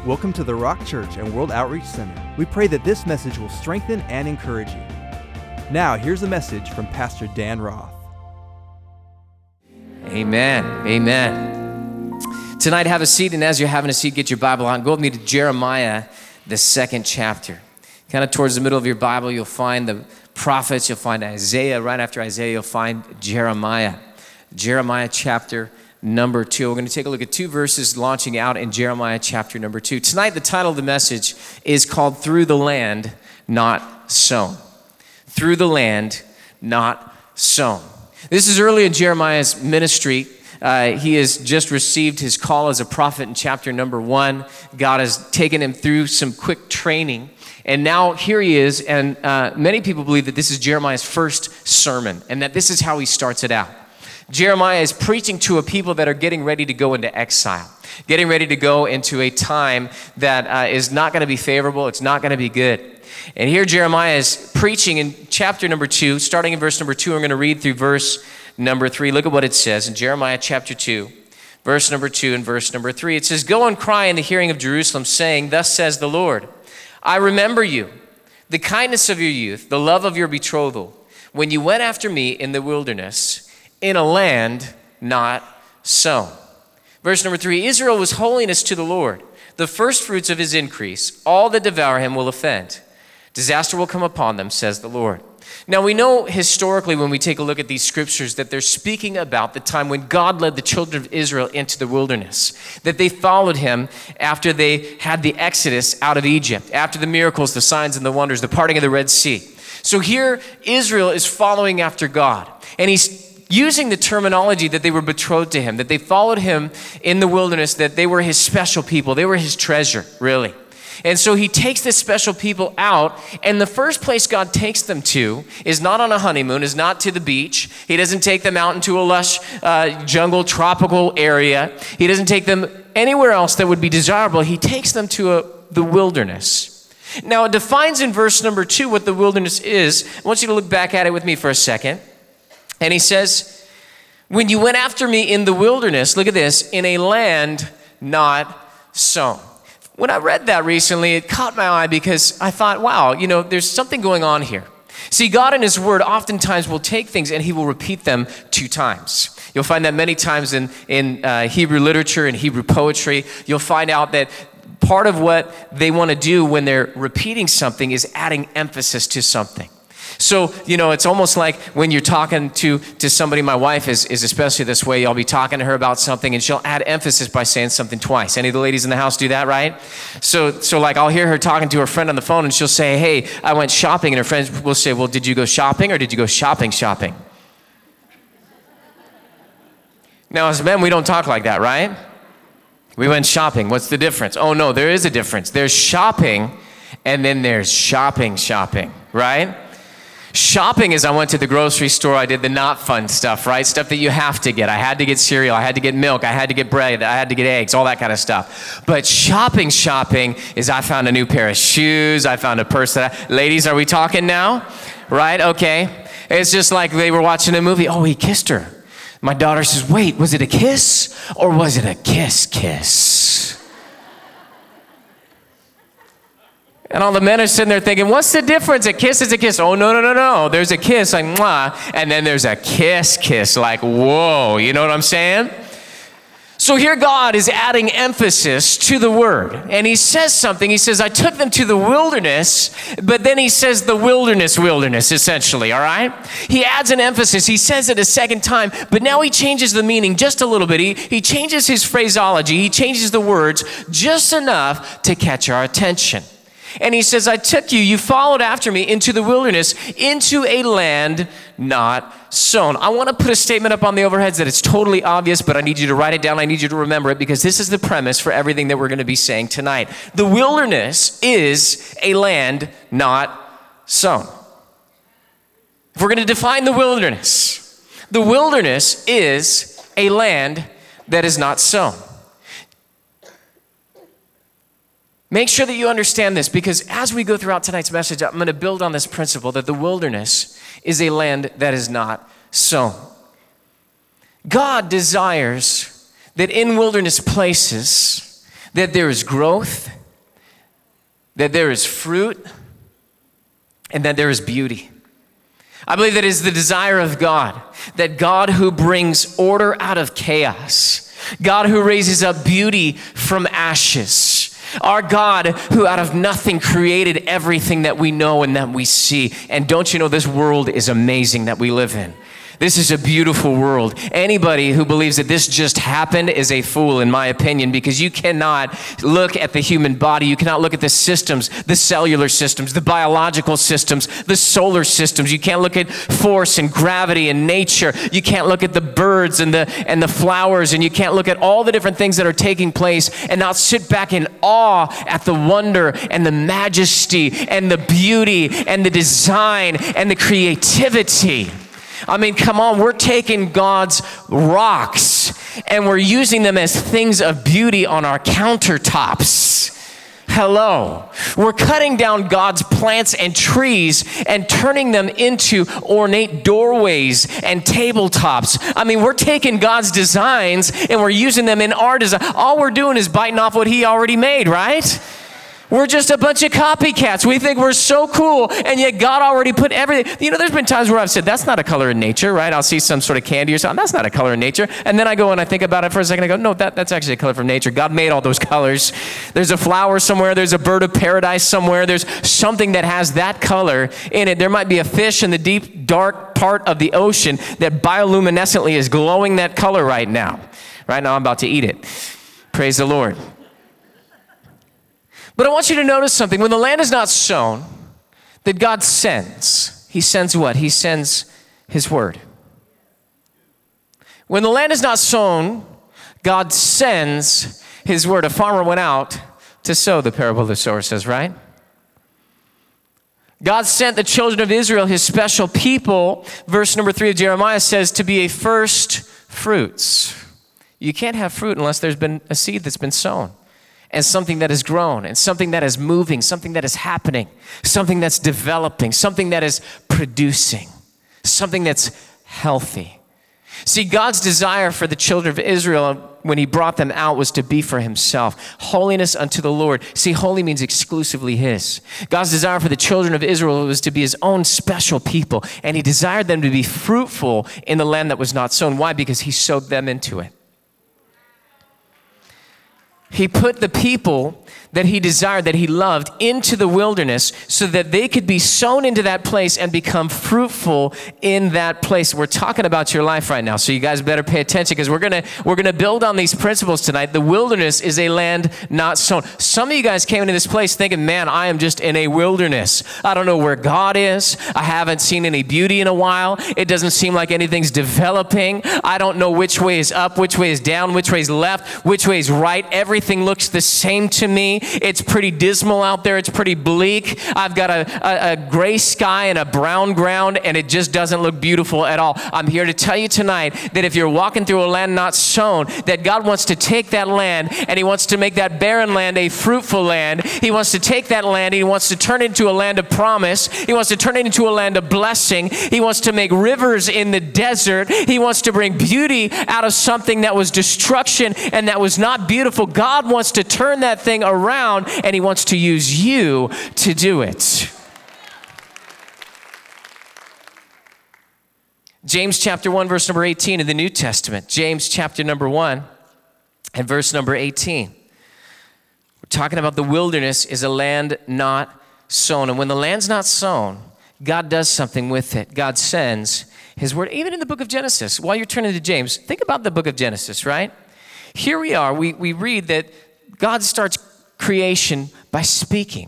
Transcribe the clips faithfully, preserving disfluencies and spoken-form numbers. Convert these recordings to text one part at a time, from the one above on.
Welcome to the Rock Church and World Outreach Center. We pray that this message will strengthen and encourage you. Now, here's a message from Pastor Dan Roth. Amen. Amen. Tonight, have a seat, and as you're having a seat, get your Bible on. Go with me to Jeremiah, the second chapter. Kind of towards the middle of your Bible, you'll find the prophets, you'll find Isaiah. Right after Isaiah, you'll find Jeremiah. Jeremiah chapter number two. We're going to take a look at two verses launching out in Jeremiah chapter number two. Tonight, the title of the message is called Through the Land Not Sown. Through the Land Not Sown. This is early in Jeremiah's ministry. Uh, he has just received his call as a prophet in chapter number one. God has taken him through some quick training. And now here he is, and uh, many people believe that this is Jeremiah's first sermon, and that this is how he starts it out. Jeremiah is preaching to a people that are getting ready to go into exile, getting ready to go into a time that uh, is not going to be favorable. It's not going to be good. And here Jeremiah is preaching in chapter number two, starting in verse number two. I'm going to read through verse number three. Look at what it says in Jeremiah chapter two, verse number two and verse number three. It says, "Go and cry in the hearing of Jerusalem, saying, Thus says the Lord, I remember you, the kindness of your youth, the love of your betrothal, when you went after me in the wilderness, in a land not sown." Verse number three, "Israel was holiness to the Lord, the first fruits of his increase. All that devour him will offend. Disaster will come upon them, says the Lord." Now we know historically when we take a look at these scriptures that they're speaking about the time when God led the children of Israel into the wilderness, that they followed him after they had the exodus out of Egypt, after the miracles, the signs and the wonders, the parting of the Red Sea. So here Israel is following after God, and he's using the terminology that they were betrothed to him, that they followed him in the wilderness, that they were his special people. They were his treasure, really. And so he takes this special people out, and the first place God takes them to is not on a honeymoon, is not to the beach. He doesn't take them out into a lush uh, jungle, tropical area. He doesn't take them anywhere else that would be desirable. He takes them to a, the wilderness. Now, it defines in verse number two what the wilderness is. I want you to look back at it with me for a second. And he says, when you went after me in the wilderness, look at this, in a land not sown. When I read that recently, it caught my eye because I thought, wow, you know, there's something going on here. See, God in his word oftentimes will take things and he will repeat them two times. You'll find that many times in, in uh, Hebrew literature and Hebrew poetry. You'll find out that part of what they want to do when they're repeating something is adding emphasis to something. So, you know, it's almost like when you're talking to, to somebody, my wife is, is especially this way. I'll be talking to her about something and she'll add emphasis by saying something twice. Any of the ladies in the house do that, right? So, so like I'll hear her talking to her friend on the phone and she'll say, "Hey, I went shopping," and her friends will say, "Well, did you go shopping or did you go shopping shopping?" Now, as men, we don't talk like that, right? We went shopping. What's the difference? Oh, no, there is a difference. There's shopping and then there's shopping shopping, right? Shopping is I went to the grocery store, I did the not fun stuff, right? Stuff that you have to get. I had to get cereal, I had to get milk, I had to get bread, I had to get eggs, all that kind of stuff. But shopping, shopping is I found a new pair of shoes, I found a purse that I, ladies, are we talking now? Right, okay. It's just like they were watching a movie, oh, he kissed her. My daughter says, wait, was it a kiss or was it a kiss kiss? And all the men are sitting there thinking, what's the difference? A kiss is a kiss. Oh, no, no, no, no. There's a kiss, like, mwah. And then there's a kiss, kiss, like, whoa. You know what I'm saying? So here God is adding emphasis to the word. And he says something. He says, I took them to the wilderness. But then he says the wilderness, wilderness, essentially, all right? He adds an emphasis. He says it a second time. But now he changes the meaning just a little bit. He, he changes his phraseology. He changes the words just enough to catch our attention. And he says, I took you, you followed after me into the wilderness, into a land not sown. I want to put a statement up on the overheads that it's totally obvious, but I need you to write it down. I need you to remember it because this is the premise for everything that we're going to be saying tonight. The wilderness is a land not sown. If we're going to define the wilderness, the wilderness is a land that is not sown. Make sure that you understand this because as we go throughout tonight's message, I'm going to build on this principle that the wilderness is a land that is not sown. God desires that in wilderness places that there is growth, that there is fruit, and that there is beauty. I believe that it is the desire of God, that God who brings order out of chaos, God who raises up beauty from ashes, our God who out of nothing created everything that we know and that we see. And don't you know, this world is amazing that we live in. This is a beautiful world. Anybody who believes that this just happened is a fool, in my opinion, because you cannot look at the human body. You cannot look at the systems, the cellular systems, the biological systems, the solar systems. You can't look at force and gravity and nature. You can't look at the birds and the, and the flowers, and you can't look at all the different things that are taking place and not sit back in awe at the wonder and the majesty and the beauty and the design and the creativity. I mean, come on, we're taking God's rocks and we're using them as things of beauty on our countertops. Hello. We're cutting down God's plants and trees and turning them into ornate doorways and tabletops. I mean, we're taking God's designs and we're using them in our design. All we're doing is biting off what He already made, right? We're just a bunch of copycats. We think we're so cool, and yet God already put everything. You know, there's been times where I've said, that's not a color in nature, right? I'll see some sort of candy or something. That's not a color in nature. And then I go and I think about it for a second. I go, no, that, that's actually a color from nature. God made all those colors. There's a flower somewhere. There's a bird of paradise somewhere. There's something that has that color in it. There might be a fish in the deep, dark part of the ocean that bioluminescently is glowing that color right now. Right now, I'm about to eat it. Praise the Lord. But I want you to notice something. When the land is not sown, that God sends. He sends what? He sends His word. When the land is not sown, God sends His word. A farmer went out to sow, the parable of the sower says, right? God sent the children of Israel, His special people. Verse number three of Jeremiah says, to be a first fruits. You can't have fruit unless there's been a seed that's been sown. And something that has grown, and something that is moving, something that is happening, something that's developing, something that is producing, something that's healthy. See, God's desire for the children of Israel when He brought them out was to be for Himself. Holiness unto the Lord. See, holy means exclusively His. God's desire for the children of Israel was to be His own special people, and He desired them to be fruitful in the land that was not sown. Why? Because He sowed them into it. He put the people that He desired, that He loved, into the wilderness so that they could be sown into that place and become fruitful in that place. We're talking about your life right now, so you guys better pay attention because we're gonna we're gonna build on these principles tonight. The wilderness is a land not sown. Some of you guys came into this place thinking, man, I am just in a wilderness. I don't know where God is. I haven't seen any beauty in a while. It doesn't seem like anything's developing. I don't know which way is up, which way is down, which way is left, which way is right. Everything looks the same to me. It's pretty dismal out there. It's pretty bleak. I've got a, a, a gray sky and a brown ground, and it just doesn't look beautiful at all. I'm here to tell you tonight that if you're walking through a land not sown, that God wants to take that land and He wants to make that barren land a fruitful land. He wants to take that land and He wants to turn it into a land of promise. He wants to turn it into a land of blessing. He wants to make rivers in the desert. He wants to bring beauty out of something that was destruction and that was not beautiful. God wants to turn that thing around, and He wants to use you to do it. James chapter one, verse number eighteen in the New Testament. James chapter number one and verse number eighteen. We're talking about the wilderness is a land not sown. And when the land's not sown, God does something with it. God sends His word. Even in the book of Genesis, while you're turning to James, think about the book of Genesis, right? Here we are. We, we read that God starts creation by speaking.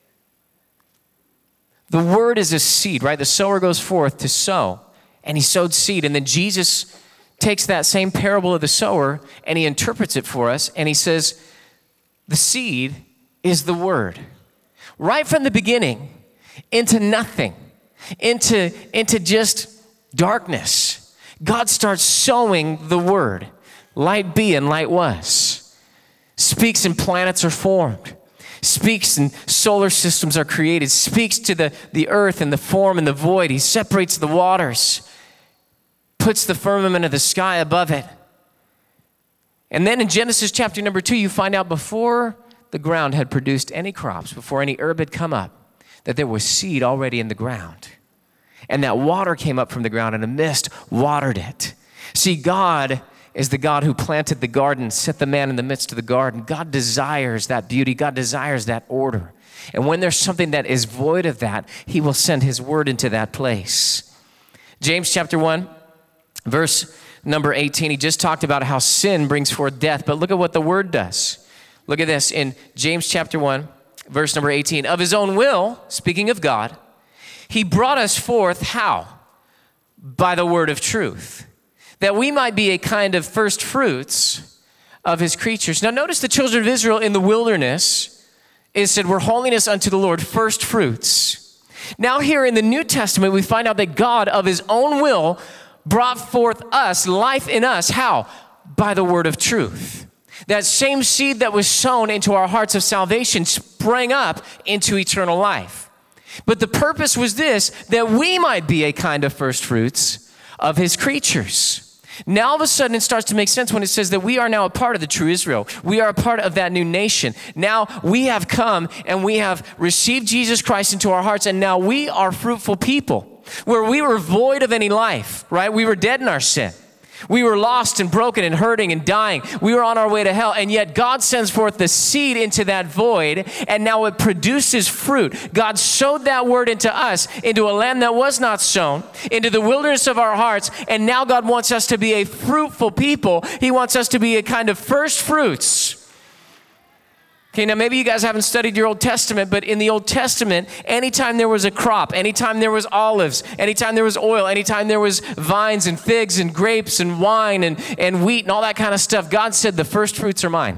The word is a seed, right? The sower goes forth to sow, and he sowed seed. And then Jesus takes that same parable of the sower and He interprets it for us. And He says, the seed is the word. Right from the beginning, into nothing, into, into just darkness, God starts sowing the word. Light be and light was. Speaks and planets are formed. Speaks and solar systems are created. Speaks to the, the earth and the form and the void. He separates the waters. Puts the firmament of the sky above it. And then in Genesis chapter number two, you find out before the ground had produced any crops, before any herb had come up, that there was seed already in the ground. And that water came up from the ground, and a mist watered it. See, God is the God who planted the garden, set the man in the midst of the garden. God desires that beauty. God desires that order. And when there's something that is void of that, he will send his word into that place. James chapter one, verse number eighteen, he just talked about how sin brings forth death, but look at what the word does. Look at this in James chapter one, verse number eighteen. Of his own will, speaking of God, he brought us forth how? By the word of truth, that we might be a kind of first fruits of his creatures. Now notice the children of Israel in the wilderness, it said, we're holiness unto the Lord, first fruits. Now here in the New Testament, we find out that God of his own will brought forth us, life in us. How? By the word of truth. That same seed that was sown into our hearts of salvation sprang up into eternal life. But the purpose was this, that we might be a kind of first fruits of his creatures. Now all of a sudden it starts to make sense when it says that we are now a part of the true Israel. We are a part of that new nation. Now we have come and we have received Jesus Christ into our hearts, and now we are fruitful people. Where we were void of any life, right? We were dead in our sin. We were lost and broken and hurting and dying. We were on our way to hell, and yet God sends forth the seed into that void, and now it produces fruit. God sowed that word into us, into a land that was not sown, into the wilderness of our hearts, and now God wants us to be a fruitful people. He wants us to be a kind of first fruits. Okay, now maybe you guys haven't studied your Old Testament, but in the Old Testament, anytime there was a crop, anytime there was olives, anytime there was oil, anytime there was vines and figs and grapes and wine and, and wheat and all that kind of stuff, God said, the first fruits are mine.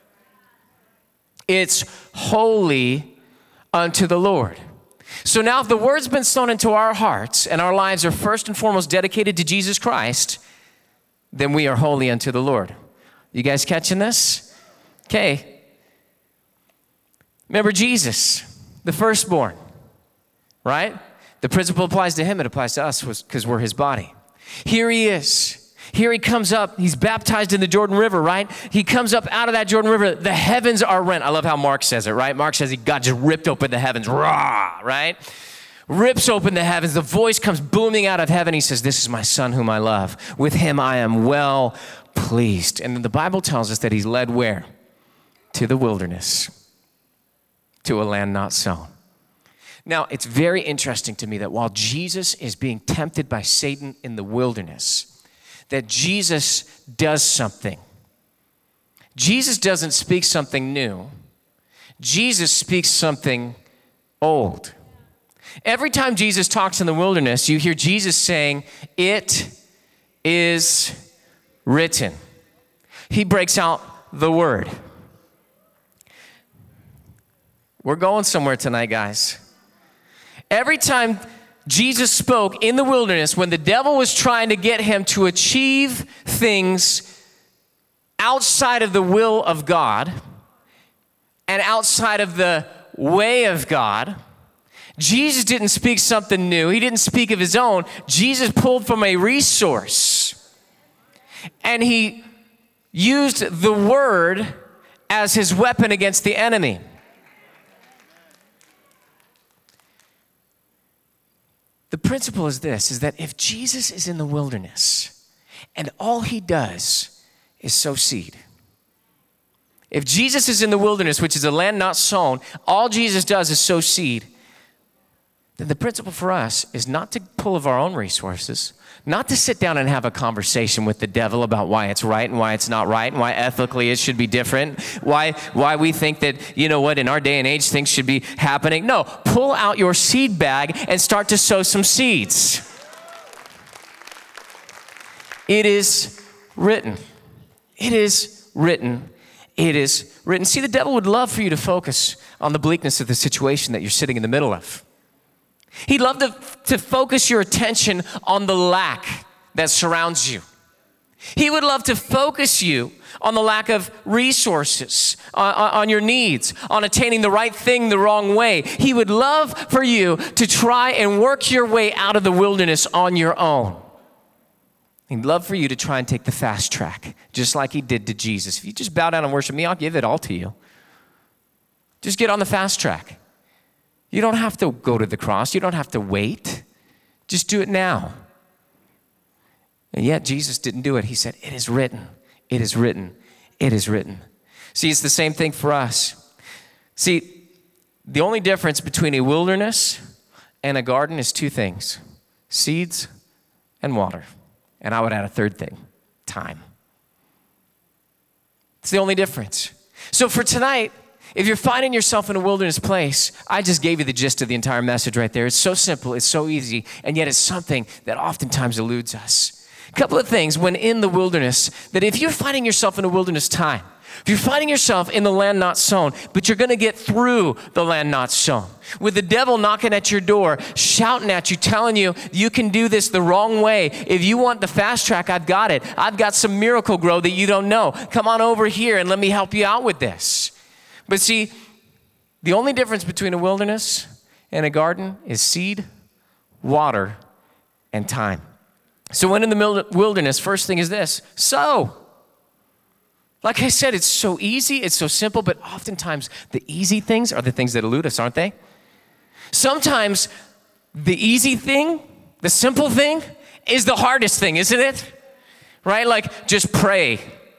It's holy unto the Lord. So now if the word's been sown into our hearts and our lives are first and foremost dedicated to Jesus Christ, then we are holy unto the Lord. You guys catching this? Okay. Remember Jesus, the firstborn, right? The principle applies to him, it applies to us because we're his body. Here he is. Here he comes up. He's baptized in the Jordan River, right? He comes up out of that Jordan River. The heavens are rent. I love how Mark says it, right? Mark says he, God just ripped open the heavens, rah, right? Rips open the heavens. The voice comes booming out of heaven. He says, this is my son whom I love. With him I am well pleased. And the Bible tells us that he's led where? To the wilderness. To a land not sown. Now, it's very interesting to me that while Jesus is being tempted by Satan in the wilderness, that Jesus does something. Jesus doesn't speak something new. Jesus speaks something old. Every time Jesus talks in the wilderness, you hear Jesus saying, it is written. He breaks out the word. We're going somewhere tonight, guys. Every time Jesus spoke in the wilderness, when the devil was trying to get him to achieve things outside of the will of God and outside of the way of God, Jesus didn't speak something new. He didn't speak of his own. Jesus pulled from a resource, and he used the word as his weapon against the enemy. The principle is this, is that if Jesus is in the wilderness and all he does is sow seed, if Jesus is in the wilderness, which is a land not sown, all Jesus does is sow seed, then the principle for us is not to pull of our own resources, not to sit down and have a conversation with the devil about why it's right and why it's not right and why ethically it should be different, why, why we think that, you know what, in our day and age things should be happening. No, pull out your seed bag and start to sow some seeds. It is written. It is written. It is written. See, the devil would love for you to focus on the bleakness of the situation that you're sitting in the middle of. He'd love to, to focus your attention on the lack that surrounds you. He would love to focus you on the lack of resources, on, on your needs, on attaining the right thing the wrong way. He would love for you to try and work your way out of the wilderness on your own. He'd love for you to try and take the fast track, just like he did to Jesus. If you just bow down and worship me, I'll give it all to you. Just get on the fast track. You don't have to go to the cross. You don't have to wait. Just do it now. And yet Jesus didn't do it. He said, it is written, it is written, it is written. See, it's the same thing for us. See, the only difference between a wilderness and a garden is two things: seeds and water. And I would add a third thing: time. It's the only difference. So for tonight, if you're finding yourself in a wilderness place, I just gave you the gist of the entire message right there. It's so simple, it's so easy, and yet it's something that oftentimes eludes us. A couple of things when in the wilderness, that if you're finding yourself in a wilderness time, if you're finding yourself in the land not sown, but you're going to get through the land not sown, with the devil knocking at your door, shouting at you, telling you, you can do this the wrong way. If you want the fast track, I've got it. I've got some miracle grow that you don't know. Come on over here and let me help you out with this. But see, the only difference between a wilderness and a garden is seed, water, and time. So when in the wilderness, first thing is this: sow. Like I said, it's so easy, it's so simple, but oftentimes the easy things are the things that elude us, aren't they? Sometimes the easy thing, the simple thing, is the hardest thing, isn't it? Right? Like, just pray.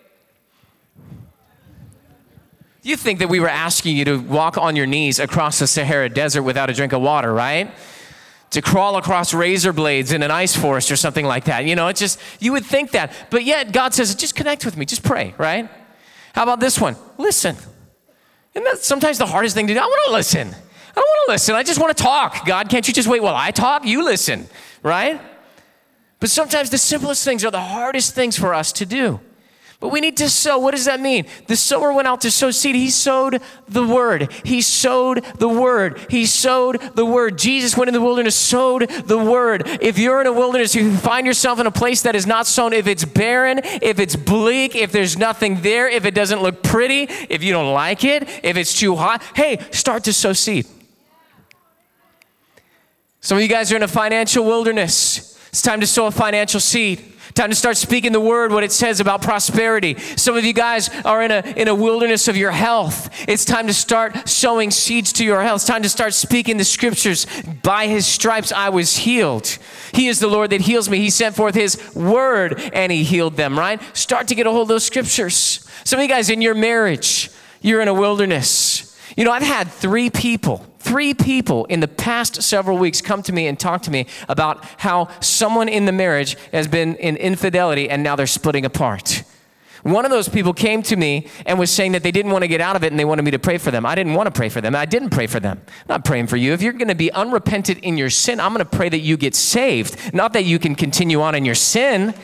You think that we were asking you to walk on your knees across the Sahara Desert without a drink of water, right? To crawl across razor blades in an ice forest or something like that. You know, it's just, you would think that. But yet God says, just connect with me, just pray, right? How about this one? Listen. Isn't that sometimes the hardest thing to do? I want to listen. I don't want to listen. I just want to talk. God, can't you just wait while I talk? You listen, right? But sometimes the simplest things are the hardest things for us to do. But we need to sow. What does that mean? The sower went out to sow seed. He sowed the word. He sowed the word. He sowed the word. Jesus went in the wilderness, sowed the word. If you're in a wilderness, you find yourself in a place that is not sown, if it's barren, if it's bleak, if there's nothing there, if it doesn't look pretty, if you don't like it, if it's too hot, hey, start to sow seed. Some of you guys are in a financial wilderness. It's time to sow a financial seed. Time to start speaking the word, what it says about prosperity. Some of you guys are in a, in a wilderness of your health. It's time to start sowing seeds to your health. It's time to start speaking the scriptures. By his stripes I was healed. He is the Lord that heals me. He sent forth his word and he healed them, right? Start to get a hold of those scriptures. Some of you guys in your marriage, you're in a wilderness. You know, I've had three people, three people in the past several weeks come to me and talk to me about how someone in the marriage has been in infidelity and now they're splitting apart. One of those people came to me and was saying that they didn't want to get out of it and they wanted me to pray for them. I didn't want to pray for them. I didn't pray for them. I'm not praying for you. If you're going to be unrepentant in your sin, I'm going to pray that you get saved, not that you can continue on in your sin.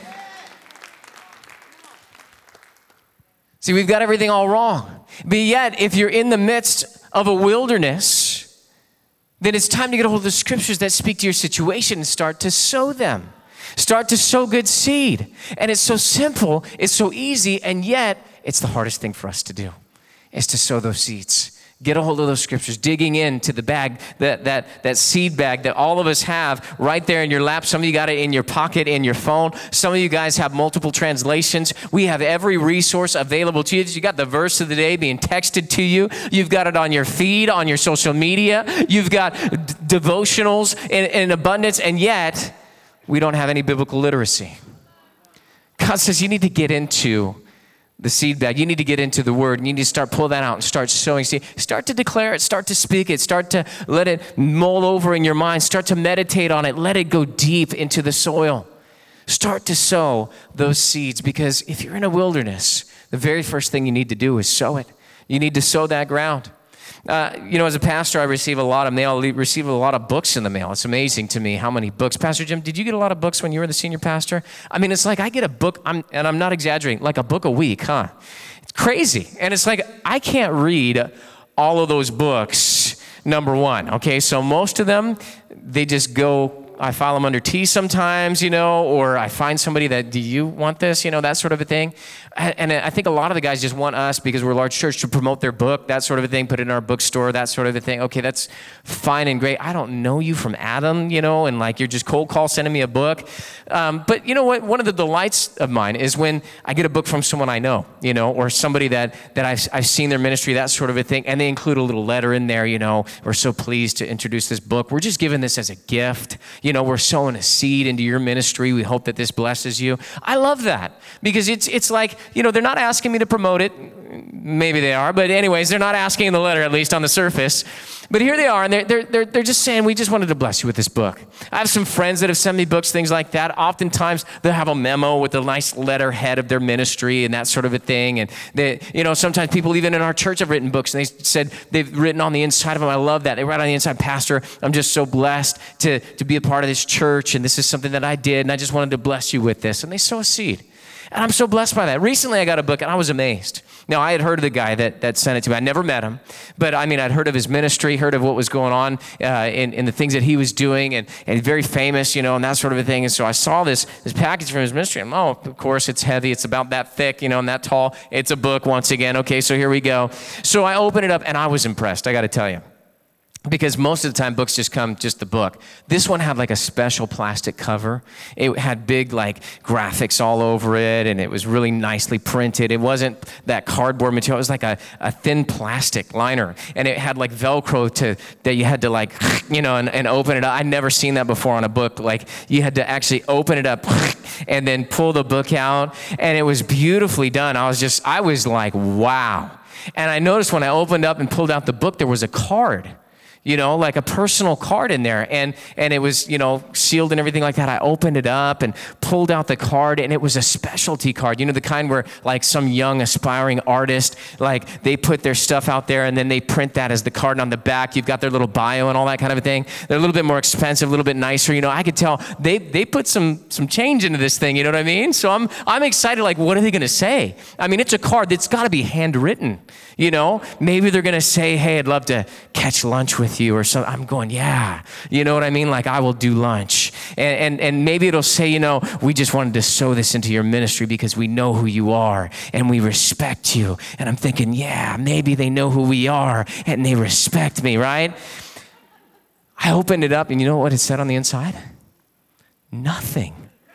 See, we've got everything all wrong. But yet, if you're in the midst of a wilderness, then it's time to get a hold of the scriptures that speak to your situation and start to sow them. Start to sow good seed. And it's so simple, it's so easy, and yet it's the hardest thing for us to do, is to sow those seeds. Get a hold of those scriptures, digging into the bag, that, that, that seed bag that all of us have right there in your lap. Some of you got it in your pocket, in your phone. Some of you guys have multiple translations. We have every resource available to you. You got the verse of the day being texted to you. You've got it on your feed, on your social media. You've got d- devotionals in, in abundance, and yet we don't have any biblical literacy. God says you need to get into the seed bag. You need to get into the word. You need to start pull that out and start sowing seed. Start to declare it. Start to speak it. Start to let it mull over in your mind. Start to meditate on it. Let it go deep into the soil. Start to sow those seeds, because if you're in a wilderness, the very first thing you need to do is sow it. You need to sow that ground. Uh, you know, as a pastor, I receive a lot of mail. I receive a lot of books in the mail. It's amazing to me how many books. Pastor Jim, did you get a lot of books when you were the senior pastor? I mean, it's like I get a book, I'm, and I'm not exaggerating, like a book a week, huh? It's crazy. And it's like I can't read all of those books, number one. Okay, so most of them, they just go I file them under T sometimes, you know, or I find somebody that, do you want this? You know, that sort of a thing. And I think a lot of the guys just want us, because we're a large church, to promote their book, that sort of a thing, put it in our bookstore, that sort of a thing. Okay, that's fine and great. I don't know you from Adam, you know, and like you're just cold call sending me a book. Um, but you know what? One of the delights of mine is when I get a book from someone I know, you know, or somebody that, that I've, I've seen their ministry, that sort of a thing, and they include a little letter in there, you know, we're so pleased to introduce this book. We're just giving this as a gift. You know, we're sowing a seed into your ministry. We hope that this blesses you. I love that, because it's it's like, you know, they're not asking me to promote it. Maybe they are, but anyways, they're not asking in the letter, at least on the surface. But here they are, and they're, they're, they're, they're just saying, we just wanted to bless you with this book. I have some friends that have sent me books, things like that. Oftentimes, they'll have a memo with a nice letterhead of their ministry and that sort of a thing. And they, you know, sometimes people even in our church have written books, and they said they've written on the inside of them. I love that. They write on the inside, Pastor, I'm just so blessed to, to be a part of this church, and this is something that I did, and I just wanted to bless you with this. And they sow a seed. And I'm so blessed by that. Recently, I got a book, and I was amazed. Now, I had heard of the guy that, that sent it to me. I never met him, but I mean, I'd heard of his ministry, heard of what was going on uh, in, in the things that he was doing, and, and very famous, you know, and that sort of a thing. And so I saw this, this package from his ministry, and oh, of course, it's heavy. It's about that thick, you know, and that tall. It's a book once again. Okay, so here we go. So I opened it up, and I was impressed, I got to tell you. Because most of the time, books just come just the book. This one had like a special plastic cover. It had big like graphics all over it, and it was really nicely printed. It wasn't that cardboard material. It was like a, a thin plastic liner, and it had like Velcro to that you had to like, you know, and, and open it up. I'd never seen that before on a book. Like you had to actually open it up and then pull the book out, and it was beautifully done. I was just, I was like, wow. And I noticed when I opened up and pulled out the book, there was a card. You know, like a personal card in there, and and it was, you know, sealed and everything like that. I opened it up and pulled out the card, and it was a specialty card. You know, the kind where like some young aspiring artist, like they put their stuff out there and then they print that as the card, and on the back you've got their little bio and all that kind of a thing. They're a little bit more expensive, a little bit nicer. You know, I could tell they they put some some change into this thing. You know what I mean? So I'm I'm excited. Like, what are they going to say? I mean, it's a card that's got to be handwritten. You know, maybe they're going to say, hey, I'd love to catch lunch with you or something. I'm going, yeah. You know what I mean? Like, I will do lunch. And, and, and maybe it'll say, you know, we just wanted to sow this into your ministry because we know who you are and we respect you. And I'm thinking, yeah, maybe they know who we are and they respect me, right? I opened it up, and you know what it said on the inside? Nothing.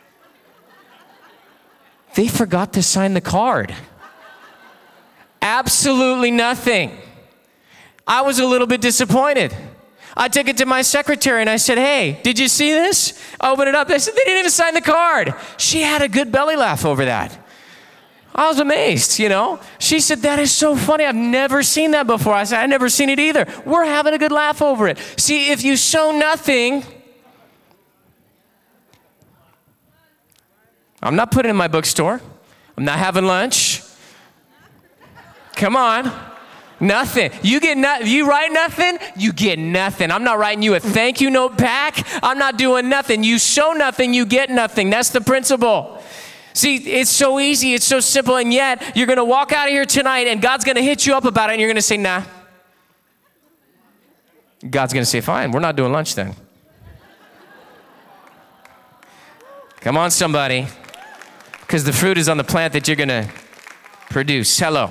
They forgot to sign the card. Absolutely nothing. I was a little bit disappointed. I took it to my secretary and I said, hey, did you see this? I opened it up. They said, they didn't even sign the card. She had a good belly laugh over that. I was amazed, you know. She said, that is so funny. I've never seen that before. I said, I've never seen it either. We're having a good laugh over it. See, if you sow nothing, I'm not putting it in my bookstore. I'm not having lunch. Come on. Nothing. You get nothing. You write nothing, you get nothing. I'm not writing you a thank you note back. I'm not doing nothing. You sow nothing, you get nothing. That's the principle. See, it's so easy, it's so simple, and yet you're going to walk out of here tonight and God's going to hit you up about it, and you're going to say, nah. God's going to say, fine, we're not doing lunch then. Come on, somebody. Because the fruit is on the plant that you're going to produce. Hello.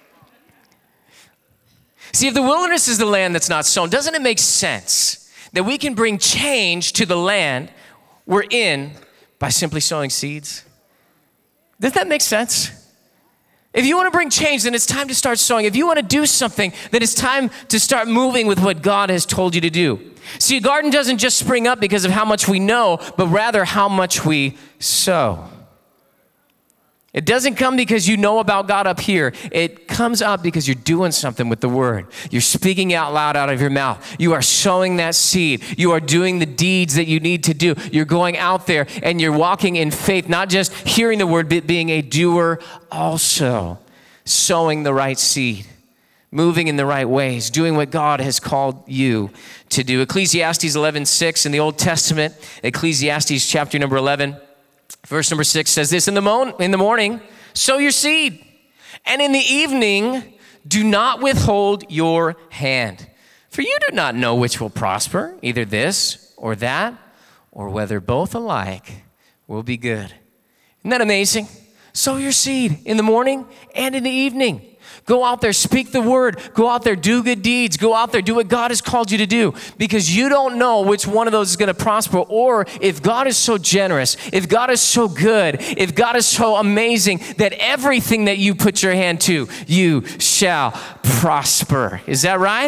See, if the wilderness is the land that's not sown, doesn't it make sense that we can bring change to the land we're in by simply sowing seeds? Does that make sense? If you want to bring change, then it's time to start sowing. If you want to do something, then it's time to start moving with what God has told you to do. See, a garden doesn't just spring up because of how much we know, but rather how much we sow. It doesn't come because you know about God up here. It comes up because you're doing something with the word. You're speaking out loud out of your mouth. You are sowing that seed. You are doing the deeds that you need to do. You're going out there and you're walking in faith, not just hearing the word, but being a doer also. Sowing the right seed, moving in the right ways, doing what God has called you to do. Ecclesiastes eleven six in the Old Testament, Ecclesiastes chapter number eleven. Verse number six says this, in the, mo- in the morning, sow your seed, and in the evening, do not withhold your hand. For you do not know which will prosper, either this or that, or whether both alike will be good. Isn't that amazing? Sow your seed in the morning and in the evening. Go out there, speak the word. Go out there, do good deeds. Go out there, do what God has called you to do, because you don't know which one of those is going to prosper. Or if God is so generous, if God is so good, if God is so amazing that everything that you put your hand to, you shall prosper. Is that right?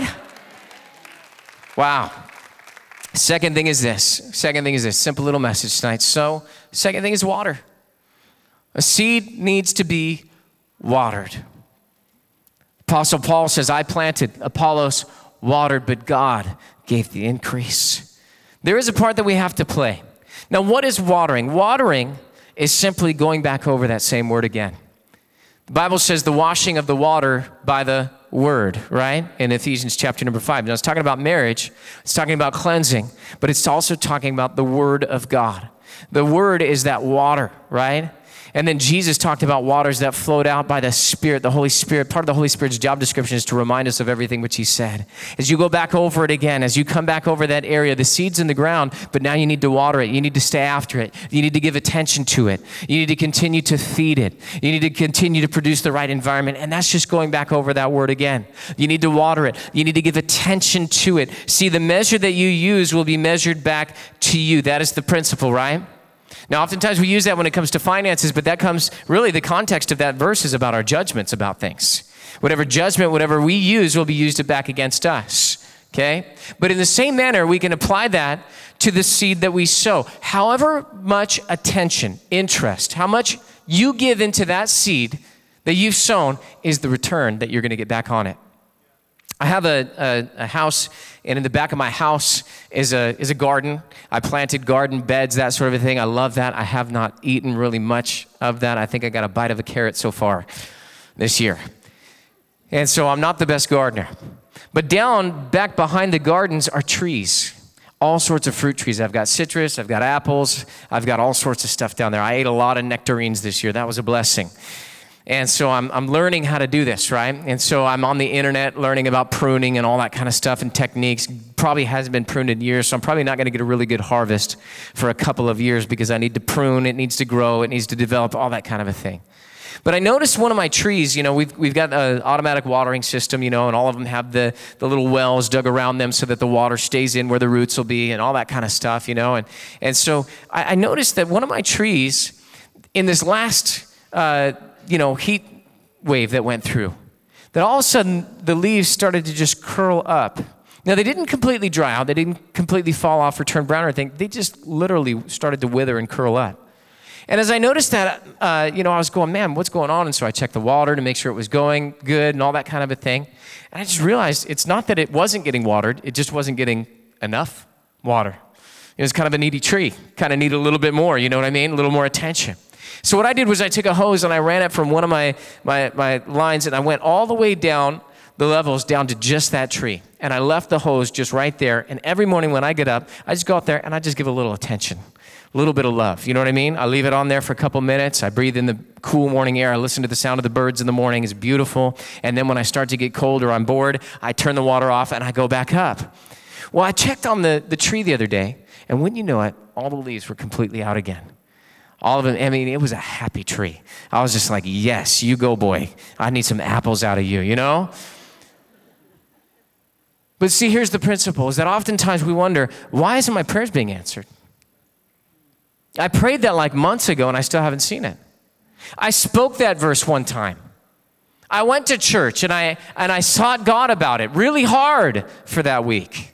Wow. Second thing is this. Second thing is this. Simple little message tonight. So, second thing is water. A seed needs to be watered. Apostle Paul says, I planted, Apollos watered, but God gave the increase. There is a part that we have to play. Now, what is watering? Watering is simply going back over that same word again. The Bible says the washing of the water by the word, right? In Ephesians chapter number five. Now, it's talking about marriage. It's talking about cleansing, but it's also talking about the word of God. The word is that water, right? And then Jesus talked about waters that flowed out by the Spirit, the Holy Spirit. Part of the Holy Spirit's job description is to remind us of everything which he said. As you go back over it again, as you come back over that area, the seed's in the ground, but now you need to water it. You need to stay after it. You need to give attention to it. You need to continue to feed it. You need to continue to produce the right environment. And that's just going back over that word again. You need to water it. You need to give attention to it. See, the measure that you use will be measured back to you. That is the principle, right? Now, oftentimes we use that when it comes to finances, but that comes, really the context of that verse is about our judgments about things. Whatever judgment, whatever we use will be used back against us, okay? But in the same manner, we can apply that to the seed that we sow. However much attention, interest, how much you give into that seed that you've sown is the return that you're going to get back on it. I have a, a, a house, and in the back of my house is a is a garden. I planted garden beds, that sort of a thing. I love that. I have not eaten really much of that. I think I got a bite of a carrot so far this year. And so I'm not the best gardener. But down back behind the gardens are trees, all sorts of fruit trees. I've got citrus, I've got apples, I've got all sorts of stuff down there. I ate a lot of nectarines this year. That was a blessing. And so I'm I'm learning how to do this, right? And so I'm on the internet learning about pruning and all that kind of stuff and techniques. Probably hasn't been pruned in years, so I'm probably not going to get a really good harvest for a couple of years because I need to prune, it needs to grow, it needs to develop, all that kind of a thing. But I noticed one of my trees, you know, we've we've got an automatic watering system, you know, and all of them have the, the little wells dug around them so that the water stays in where the roots will be and all that kind of stuff, you know. And, and so I, I noticed that one of my trees in this last uh you know, heat wave that went through, that all of a sudden the leaves started to just curl up. Now, they didn't completely dry out. They didn't completely fall off or turn brown or anything. They just literally started to wither and curl up. And as I noticed that, uh, you know, I was going, man, what's going on? And so I checked the water to make sure it was going good and all that kind of a thing. And I just realized it's not that it wasn't getting watered. It just wasn't getting enough water. It was kind of a needy tree, kind of needed a little bit more, you know what I mean? A little more attention. So what I did was I took a hose and I ran it from one of my, my, my lines and I went all the way down the levels down to just that tree. And I left the hose just right there. And every morning when I get up, I just go out there and I just give a little attention, a little bit of love. You know what I mean? I leave it on there for a couple minutes. I breathe in the cool morning air. I listen to the sound of the birds in the morning. It's beautiful. And then when I start to get cold or I'm bored, I turn the water off and I go back up. Well, I checked on the, the tree the other day, and wouldn't you know it, all the leaves were completely out again. All of them, I mean, it was a happy tree. I was just like, yes, you go, boy. I need some apples out of you, you know? But see, here's the principle, is that oftentimes we wonder, why isn't my prayers being answered? I prayed that like months ago, and I still haven't seen it. I spoke that verse one time. I went to church, and I and I sought God about it really hard for that week.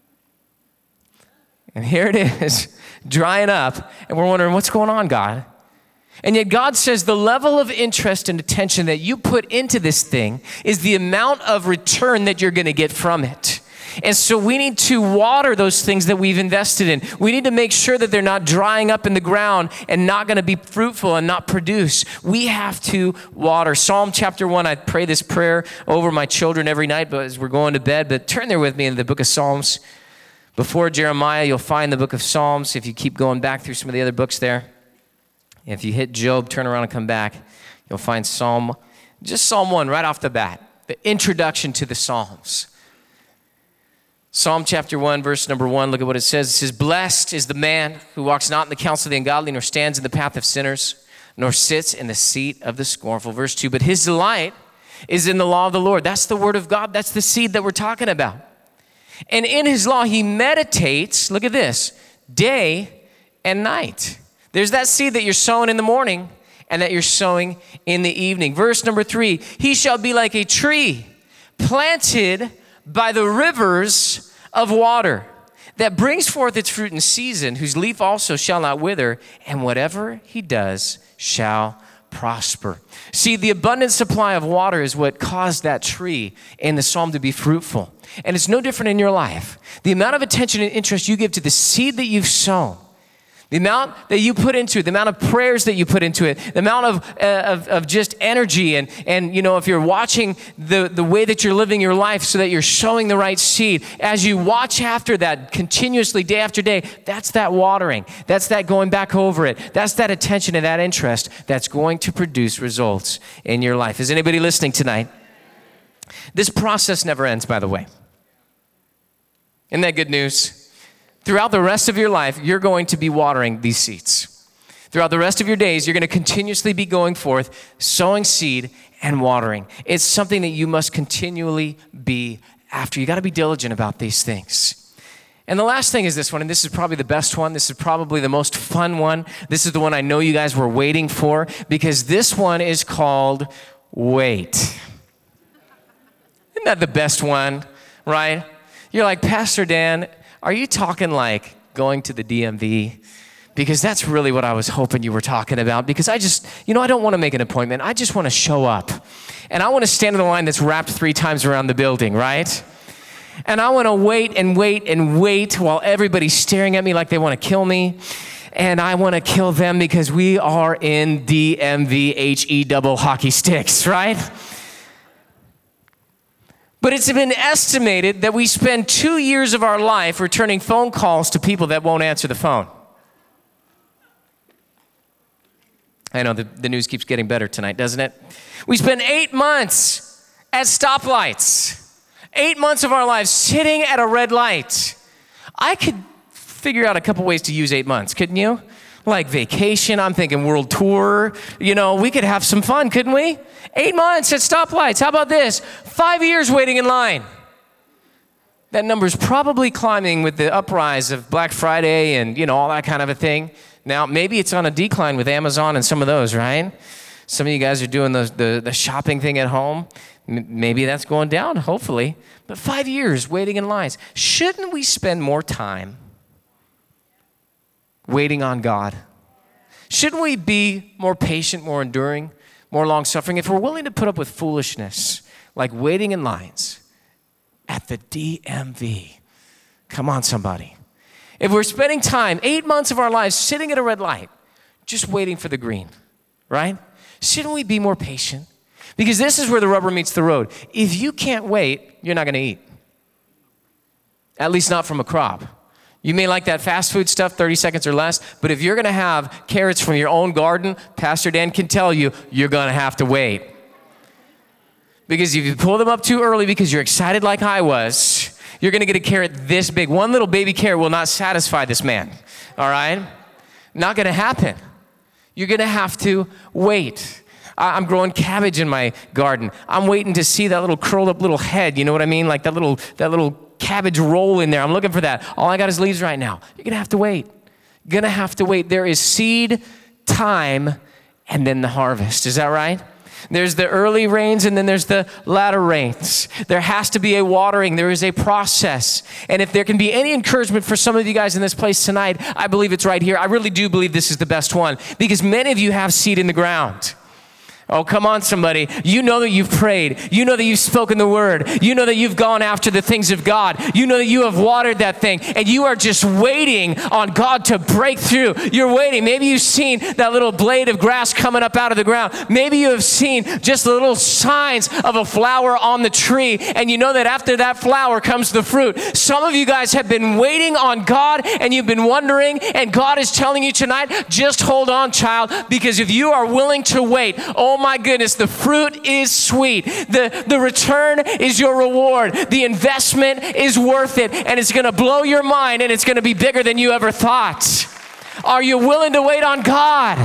And here it is, drying up, and we're wondering, what's going on, God? And yet God says the level of interest and attention that you put into this thing is the amount of return that you're going to get from it. And so we need to water those things that we've invested in. We need to make sure that they're not drying up in the ground and not going to be fruitful and not produce. We have to water. Psalm chapter one, I pray this prayer over my children every night but as we're going to bed. But turn there with me in the book of Psalms. Before Jeremiah, you'll find the book of Psalms. If you keep going back through some of the other books there. If you hit Job, turn around and come back, you'll find Psalm, just Psalm one right off the bat, the introduction to the Psalms. Psalm chapter one, verse number one, look at what it says. It says, blessed is the man who walks not in the counsel of the ungodly, nor stands in the path of sinners, nor sits in the seat of the scornful. Verse two, but his delight is in the law of the Lord. That's the word of God. That's the seed that we're talking about. And in his law, he meditates, look at this, day and night. There's that seed that you're sowing in the morning and that you're sowing in the evening. Verse number three, he shall be like a tree planted by the rivers of water that brings forth its fruit in season, whose leaf also shall not wither, and whatever he does shall prosper. See, the abundant supply of water is what caused that tree in the psalm to be fruitful. And it's no different in your life. The amount of attention and interest you give to the seed that you've sown, the amount that you put into it, the amount of prayers that you put into it, the amount of, uh, of, of just energy, and, and you know, if you're watching the, the way that you're living your life so that you're sowing the right seed, as you watch after that continuously day after day, that's that watering. That's that going back over it. That's that attention and that interest that's going to produce results in your life. Is anybody listening tonight? This process never ends, by the way. Isn't that good news? Throughout the rest of your life, you're going to be watering these seeds. Throughout the rest of your days, you're going to continuously be going forth, sowing seed and watering. It's something that you must continually be after. You got to be diligent about these things. And the last thing is this one, and this is probably the best one. This is probably the most fun one. This is the one I know you guys were waiting for, because this one is called wait. Isn't that the best one, right? You're like, Pastor Dan, are you talking like going to the D M V? Because that's really what I was hoping you were talking about. Because I just, you know, I don't want to make an appointment. I just want to show up. And I want to stand in the line that's wrapped three times around the building, right? And I want to wait and wait and wait while everybody's staring at me like they want to kill me. And I want to kill them because we are in D M V H E double hockey sticks, right? But it's been estimated that we spend two years of our life returning phone calls to people that won't answer the phone. I know the, the news keeps getting better tonight, doesn't it? We spend eight months at stoplights. Eight months of our lives sitting at a red light. I could figure out a couple ways to use eight months, couldn't you? Like vacation, I'm thinking world tour. You know, we could have some fun, couldn't we? Eight months at stoplights. How about this? Five years waiting in line. That number's probably climbing with the uprise of Black Friday and, you know, all that kind of a thing. Now, maybe it's on a decline with Amazon and some of those, right? Some of you guys are doing the, the, the shopping thing at home. M- maybe that's going down, hopefully. But five years waiting in lines. Shouldn't we spend more time waiting on God? Shouldn't we be more patient, more enduring, more long-suffering? If we're willing to put up with foolishness, like waiting in lines at the D M V. Come on, somebody. If we're spending time, eight months of our lives, sitting at a red light, just waiting for the green, right? Shouldn't we be more patient? Because this is where the rubber meets the road. If you can't wait, you're not going to eat. At least not from a crop. You may like that fast food stuff, thirty seconds or less, but if you're going to have carrots from your own garden, Pastor Dan can tell you, you're going to have to wait. Because if you pull them up too early because you're excited like I was, you're going to get a carrot this big. One little baby carrot will not satisfy this man, all right? Not going to happen. You're going to have to wait. I'm growing cabbage in my garden. I'm waiting to see that little curled up little head, you know what I mean? Like that little that little cabbage roll in there. I'm looking for that. All I got is leaves right now. You're going to have to wait. You're going to have to wait. There is seed, time, and then the harvest. Is that right? There's the early rains and then there's the latter rains. There has to be a watering. There is a process. And if there can be any encouragement for some of you guys in this place tonight, I believe it's right here. I really do believe this is the best one because many of you have seed in the ground. Oh, come on, somebody. You know that you've prayed. You know that you've spoken the word. You know that you've gone after the things of God. You know that you have watered that thing, and you are just waiting on God to break through. You're waiting. Maybe you've seen that little blade of grass coming up out of the ground. Maybe you have seen just the little signs of a flower on the tree, and you know that after that flower comes the fruit. Some of you guys have been waiting on God, and you've been wondering, and God is telling you tonight, just hold on, child, because if you are willing to wait, oh oh my goodness, the fruit is sweet. The, the return is your reward. The investment is worth it, and it's gonna blow your mind, and it's gonna be bigger than you ever thought. Are you willing to wait on God?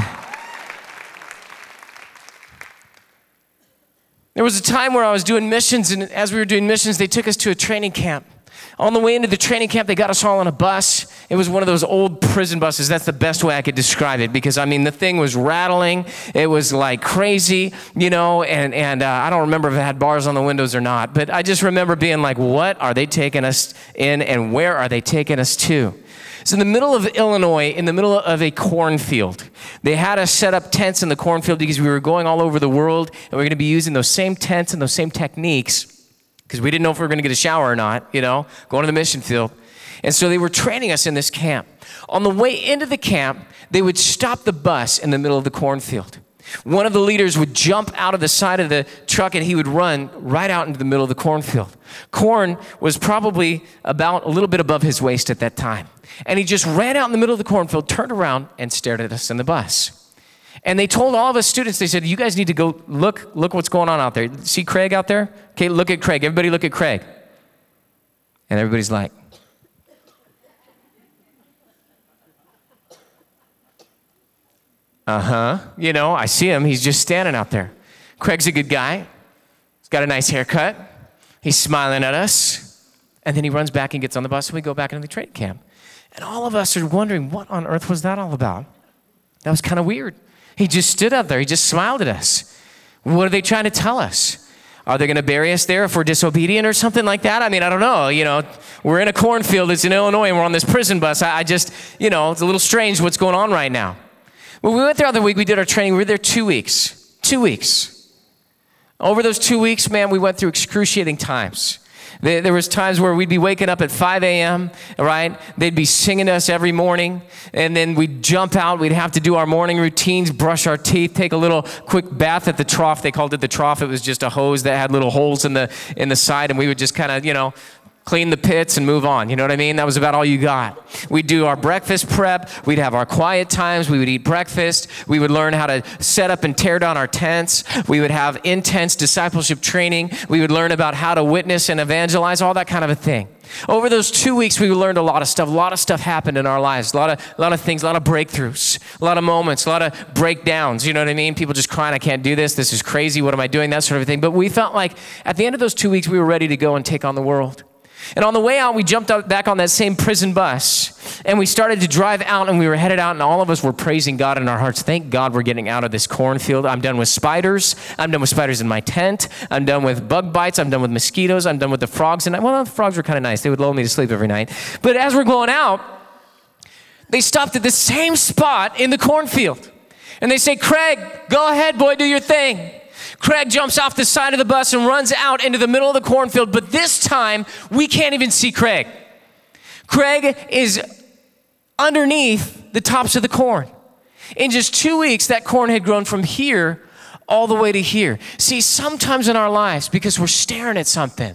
There was a time where I was doing missions, and as we were doing missions, they took us to a training camp. On the way into the training camp, they got us all on a bus. It was one of those old prison buses. That's the best way I could describe it, because, I mean, the thing was rattling. It was like crazy, you know, and, and uh, I don't remember if it had bars on the windows or not, but I just remember being like, what are they taking us in, and where are they taking us to? So in the middle of Illinois, in the middle of a cornfield, they had us set up tents in the cornfield because we were going all over the world, and we were going to be using those same tents and those same techniques because we didn't know if we were going to get a shower or not, you know, going to the mission field. And so they were training us in this camp. On the way into the camp, they would stop the bus in the middle of the cornfield. One of the leaders would jump out of the side of the truck, and he would run right out into the middle of the cornfield. Corn was probably about a little bit above his waist at that time. And he just ran out in the middle of the cornfield, turned around, and stared at us in the bus. And they told all of us students, they said, you guys need to go look, look what's going on out there. See Craig out there? Okay, look at Craig. Everybody look at Craig. And everybody's like, uh-huh. You know, I see him. He's just standing out there. Craig's a good guy. He's got a nice haircut. He's smiling at us. And then he runs back and gets on the bus, and we go back into the training camp. And all of us are wondering, what on earth was that all about? That was kind of weird. He just stood up there. He just smiled at us. What are they trying to tell us? Are they going to bury us there if we're disobedient or something like that? I mean, I don't know. You know, we're in a cornfield. It's in Illinois, and we're on this prison bus. I, I just, you know, it's a little strange what's going on right now. When we went there the other week, we did our training. We were there two weeks. Two weeks. Over those two weeks, man, we went through excruciating times. There was times where we'd be waking up at five a.m., right? They'd be singing to us every morning, and then we'd jump out. We'd have to do our morning routines, brush our teeth, take a little quick bath at the trough. They called it the trough. It was just a hose that had little holes in the in the side, and we would just kind of, you know, clean the pits and move on. You know what I mean? That was about all you got. We'd do our breakfast prep. We'd have our quiet times. We would eat breakfast. We would learn how to set up and tear down our tents. We would have intense discipleship training. We would learn about how to witness and evangelize, all that kind of a thing. Over those two weeks, we learned a lot of stuff. A lot of stuff happened in our lives. A lot of, a lot of things, a lot of breakthroughs, a lot of moments, a lot of breakdowns. You know what I mean? People just crying, I can't do this. This is crazy. What am I doing? That sort of thing. But we felt like at the end of those two weeks, we were ready to go and take on the world. And on the way out, we jumped out back on that same prison bus, and we started to drive out, and we were headed out, and all of us were praising God in our hearts. Thank God we're getting out of this cornfield. I'm done with spiders. I'm done with spiders in my tent. I'm done with bug bites. I'm done with mosquitoes. I'm done with the frogs. And well, the frogs were kind of nice. They would lull me to sleep every night. But as we're going out, they stopped at the same spot in the cornfield. And they say, Craig, go ahead, boy, do your thing. Craig jumps off the side of the bus and runs out into the middle of the cornfield, but this time, we can't even see Craig. Craig is underneath the tops of the corn. In just two weeks, that corn had grown from here all the way to here. See, sometimes in our lives, because we're staring at something,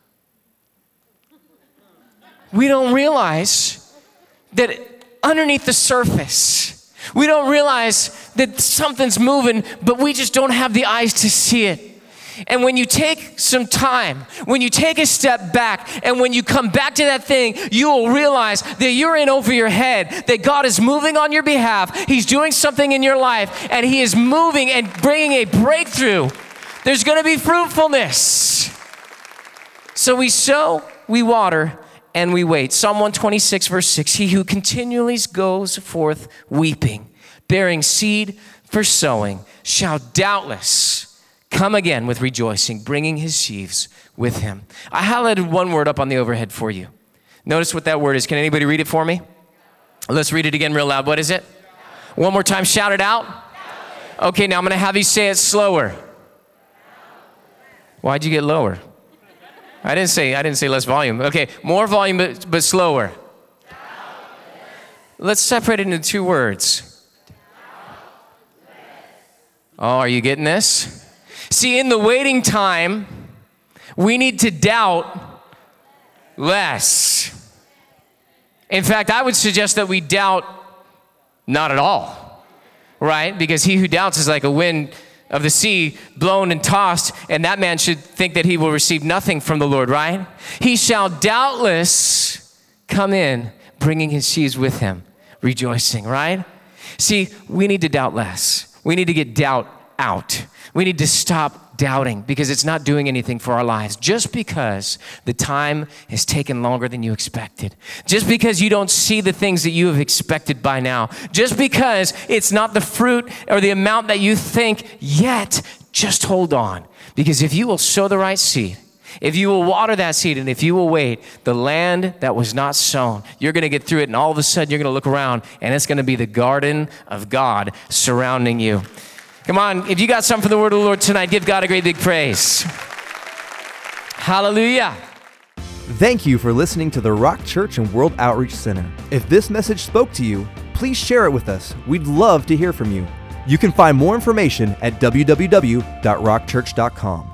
we don't realize that underneath the surface, we don't realize that something's moving, but we just don't have the eyes to see it. And when you take some time, when you take a step back, and when you come back to that thing, you will realize that you're in over your head, that God is moving on your behalf. He's doing something in your life, and He is moving and bringing a breakthrough. There's going to be fruitfulness. So we sow, we water, and we wait. Psalm one twenty-six, verse six, he who continually goes forth weeping, bearing seed for sowing, shall doubtless come again with rejoicing, bringing his sheaves with him. I highlighted one word up on the overhead for you. Notice what that word is. Can anybody read it for me? Let's read it again real loud. What is it? One more time, shout it out. Okay, now I'm going to have you say it slower. Why'd you get lower? I didn't say I didn't say less volume. Okay, more volume, but, but slower. Let's separate it into two words. Oh, are you getting this? See, in the waiting time, we need to doubt less. In fact, I would suggest that we doubt not at all, right? Because he who doubts is like a wind of the sea blown and tossed, and that man should think that he will receive nothing from the Lord, right? He shall doubtless come in, bringing his sheaves with him, rejoicing, right? See, we need to doubt less. We need to get doubt out. We need to stop doubting because it's not doing anything for our lives. Just because the time has taken longer than you expected, just because you don't see the things that you have expected by now, just because it's not the fruit or the amount that you think yet, just hold on. Because if you will sow the right seed, if you will water that seed, and if you will wait, the land that was not sown, you're going to get through it, and all of a sudden you're going to look around, and it's going to be the garden of God surrounding you. Come on, if you got something from the word of the Lord tonight, give God a great big praise. Hallelujah. Thank you for listening to the Rock Church and World Outreach Center. If this message spoke to you, please share it with us. We'd love to hear from you. You can find more information at w w w dot rock church dot com.